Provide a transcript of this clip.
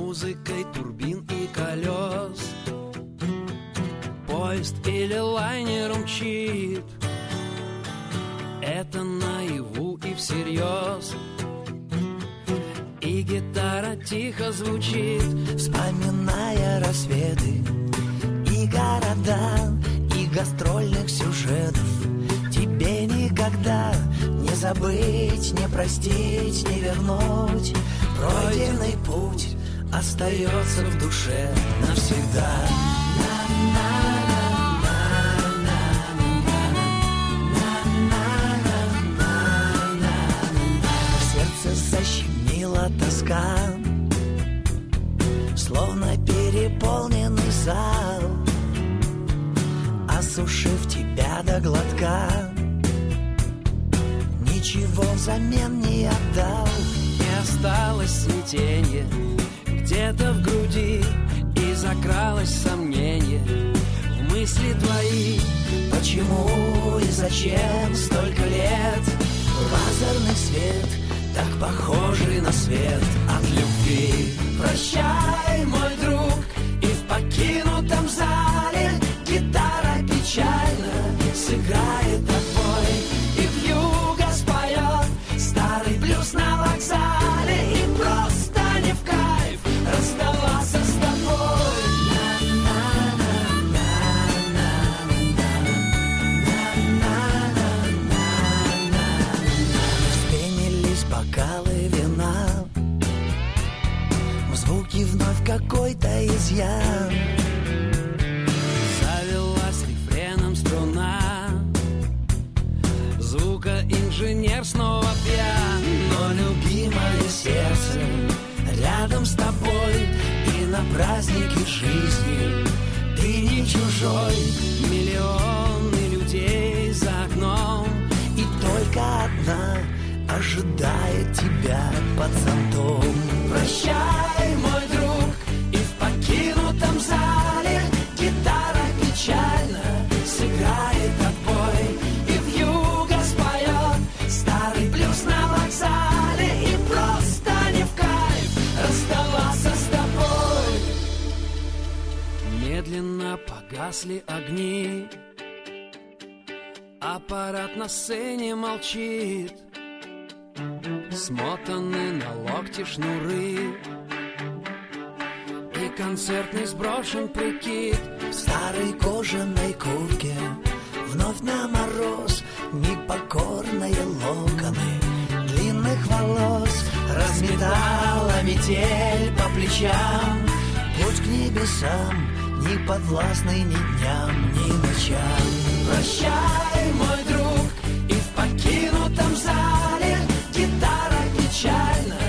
музыкой турбин и колес. Поезд или лайнер мчит, это наяву и всерьез. И гитара тихо звучит, вспоминая рассветы и города, и гастрольных сюжетов. Тебе никогда не забыть, не простить, не вернуть. Пройденный путь остается в душе навсегда. В сердце защемила тоска, словно переполненный зал, осушив тебя до глотка. Ничего взамен не отдал. не осталось смятенья где-то в груди, и закралось сомнение в мысли твои. Почему и зачем столько лет? Лазерный свет, так похожий на свет от любви. Прощай, мой друг, и в покинутом зале гитара печально сыграет отбой, и вьюга споет старый блюз на вокзале, и просто не в кайф расставаться с тобой. Вспенились бокалы вина, в звуке вновь какой-то изъян. Завелась рефреном струна, звукоинженер снова пьян. Но любимое сердце рядом с тобой, и на празднике жизни ты не чужой. Миллионы людей за окном, И только одна ожидает тебя под зонтом. прощай, мой друг, и в покинутом зале гитара печально сыграет отбой, и вьюга споет старый блюз на вокзале, и просто не в кайф расставаться с тобой. Медленно погасли огни, аппарат на сцене молчит, смотаны на локти шнуры, и концертный сброшен прикид. В старой кожаной куртке вновь на мороз непокорные локоны длинных волос разметала метель по плечам. Путь к небесам не подвластный ни дням, ни ночам. Прощай, мой друг, и в покинутом зале гитара печально